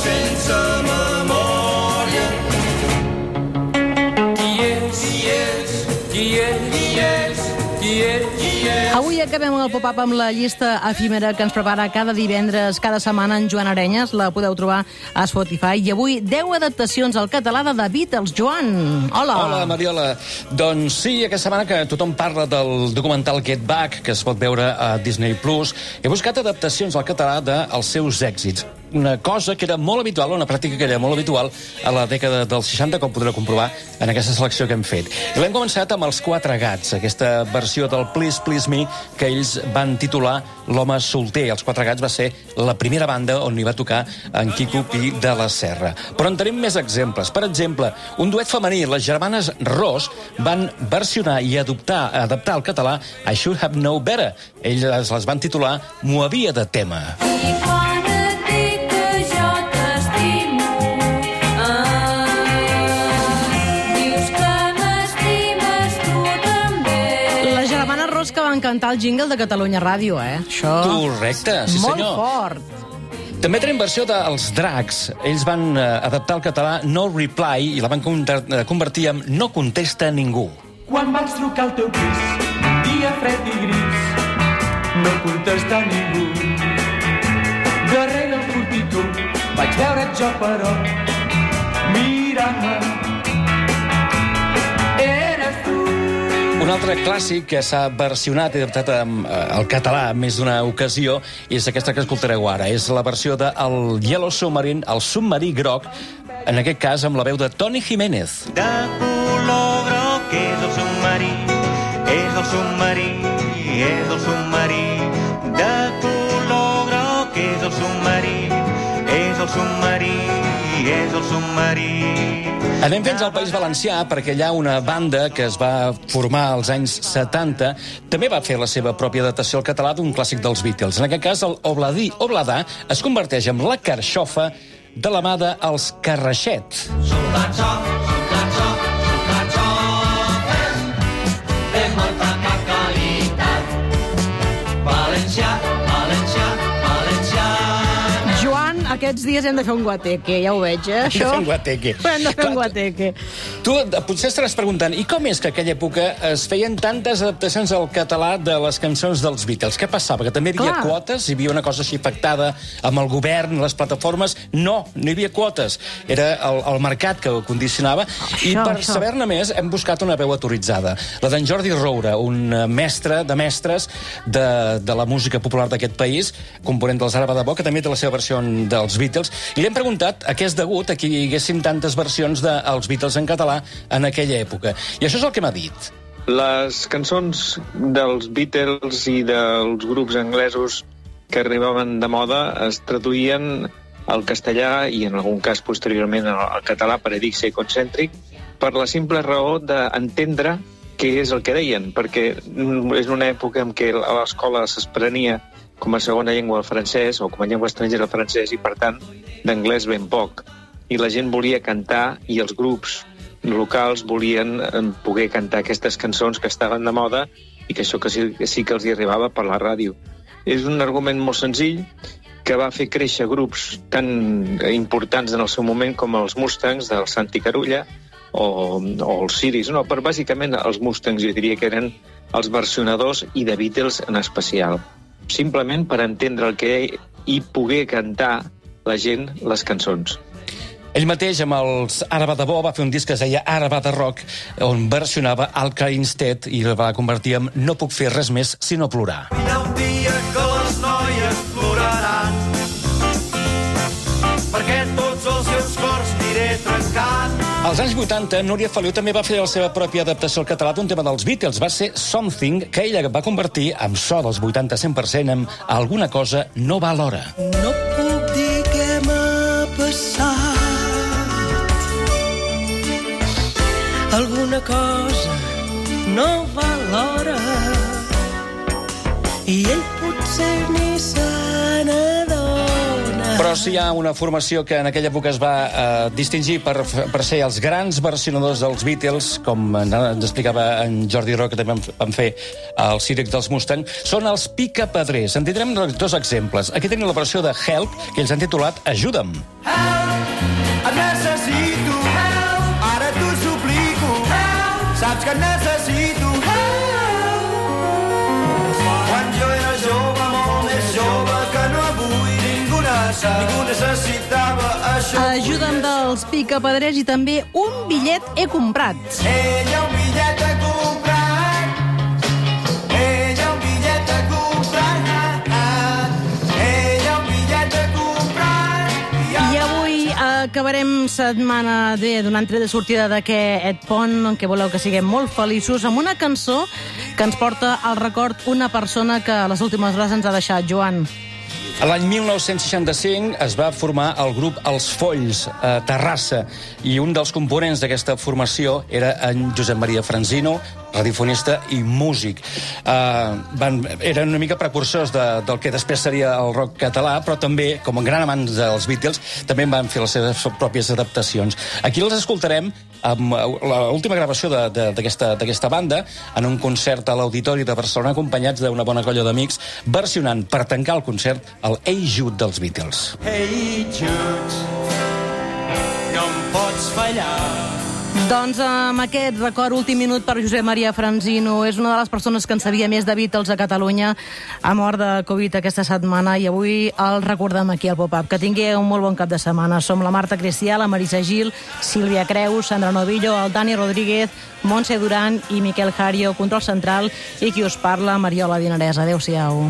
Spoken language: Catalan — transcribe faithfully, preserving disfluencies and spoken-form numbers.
sense memòria. Qui és? Qui és? Qui és? Qui és? Qui és? Qui és? Avui acabem el pop-up amb la llista efímera que ens prepara cada divendres, cada setmana en Joan Arenyes. La podeu trobar a Spotify. I avui, deu adaptacions al català de The Beatles. Joan, hola. Hola, Mariola. Doncs sí, aquesta setmana que tothom parla del documental Get Back, que es pot veure a Disney plus, he buscat adaptacions al català dels seus èxits. Una cosa que era molt habitual, una pràctica que era molt habitual a la dècada dels seixanta, com podreu comprovar en aquesta selecció que hem fet. I l'hem començat amb els Quatre Gats, aquesta versió del Please Please Me que ells van titular L'home solter. Els Quatre Gats va ser la primera banda on hi va tocar en Quico Pi de la Serra. Però en tenim més exemples. Per exemple, un duet femení, les germanes Ros, van versionar i adoptar, adaptar al català I Should Have Known Better. Elles les van titular M'ho havia de tema. Que van cantar el jingle de Catalunya Ràdio, eh? Això... Correcte, sí molt senyor. Molt fort. També tenim versió dels Dracs. Ells van uh, adaptar al català No Reply i la van convertir en No contesta ningú. Quan vaig trucar al teu pis, un dia fred i gris, no contesta ningú. Darrere el portítol vaig veure't jo, però mirant-me eres tu. Un altre clàssic que s'ha versionat i adaptat al català en més d'una ocasió és aquesta que escoltareu ara. És la versió de el Yellow Submarine, el submarí groc, en aquest cas amb la veu de Toni Jiménez. De color groc és el submarí, és el submarí, és el submarí. De color groc és el submarí, és el submarí, és el submarí. Anem fins al País Valencià, perquè allà una banda que es va formar als anys setanta també va fer la seva pròpia adaptació al català d'un clàssic dels Beatles. En aquest cas, el Obladí Obladà es converteix en la carxofa de la mà dels Carraixet. Soldatxo, soldatxo, soldatxo, de molta qualitat. Valencià, Valencià, Valencià. Joan, aquests dies hem de fer un guateque, ja ho veig, eh, això? Hem de fer un guateque. Hem de fer un guateque. Tu potser estaràs preguntant, i com és que a aquella època es feien tantes adaptacions al català de les cançons dels Beatles? Què passava? Que també hi havia Clar. quotes? Hi havia una cosa així pactada amb el govern, les plataformes? No, no hi havia quotes. Era el, el mercat que ho condicionava. Això, I per això. saber-ne més hem buscat una veu autoritzada. La d'en Jordi Roura, un mestre de mestres de, de la música popular d'aquest país, component dels Ara va de bo, que també té la seva versió dels Beatles, i li hem preguntat a què és degut a que hi haguessin tantes versions dels Beatles en català en aquella època. I això és el que m'ha dit. Les cançons dels Beatles i dels grups anglesos que arribaven de moda es traduïen al castellà i en algun cas posteriorment al català per dir ser concèntric per la simple raó d'entendre què és el que deien, perquè és una època en què a l'escola s'aprenia com a segona llengua el francès o com a llengua estrangera el francès i, per tant, d'anglès ben poc. I la gent volia cantar i els grups locals volien poder cantar aquestes cançons que estaven de moda i que això que sí, sí que els hi arribava per la ràdio. És un argument molt senzill que va fer créixer grups tan importants en el seu moment com els Mustangs del Santi Carulla o, o els Siris. No, però bàsicament els Mustangs jo diria que eren els versionadors i de Beatles en especial. Simplement per entendre el que i poder cantar la gent les cançons. Ell mateix, amb els Ara va de bo, va fer un disc que es deia Ara va de rock, on versionava Alka Instead i el va convertir en No puc fer res més sinó plorar. Hi ha un dia que les noies ploraran perquè tots els seus cors aniré trencant. Als anys vuitanta, Núria Feliu també va fer la seva pròpia adaptació al català d'un tema dels Beatles. Va ser Something, que ella va convertir, amb so dels vuitanta cent per cent, en Alguna cosa no va a l'hora. No puc dir què m'ha passat. Alguna cosa no va a l'hora i ell potser ni se n'adona. Però sí hi ha una formació que en aquella època es va eh, distingir per, per ser els grans versionadors dels Beatles, com ens explicava en Jordi Roca, que també van fer el Círic dels Mustang, són els Picapedrers. En tindrem dos exemples. Aquí tenim la versió de Help, que ells han titulat Ajuda'm. Help! Et necessito, help. Ara t'ho suplico, help. Saps que et necessito, help. Quan jo era jove, molt més jove que no avui, ningú ningú necessitava això. Ajuda'm dels Picapedrers i també un bitllet he comprat. Ella un bitllet he comprat. Ella un bitllet he comprat. Ella un bitllet he comprat. I avui acabarem setmana bé, donant tret de sortida d'aquest pont en què voleu que siguem molt feliços amb una cançó que ens porta al record una persona que a les últimes hores ens ha deixat, Joan. L'any mil nou-cents seixanta-cinc es va formar el grup Els Folls, a Terrassa, i un dels components d'aquesta formació era en Josep Maria Franzino, radiofonista i músic. Uh, van, eren una mica precursors de, del que després seria el rock català, però també, com a gran amants dels Beatles, també van fer les seves pròpies adaptacions. Aquí els escoltarem amb l'última gravació d'aquesta banda en un concert a l'Auditori de Barcelona, acompanyats d'una bona colla d'amics, versionant per tancar el concert el Hey Jude dels Beatles. Hey Jude, no em pots fallar. Doncs amb aquest record, últim minut per Josep Maria Franzino. És una de les persones que en sabia més de Beatles a Catalunya. Ha mort de Covid aquesta setmana i avui el recordem aquí al Pop-Up. Que tingui un molt bon cap de setmana. Som la Marta Cristià, la Marisa Gil, Sílvia Creus, Sandra Novillo, el Dani Rodríguez, Montse Duran i Miquel Jario, control central, i qui us parla, Mariola Dinarès. Adéu-siau.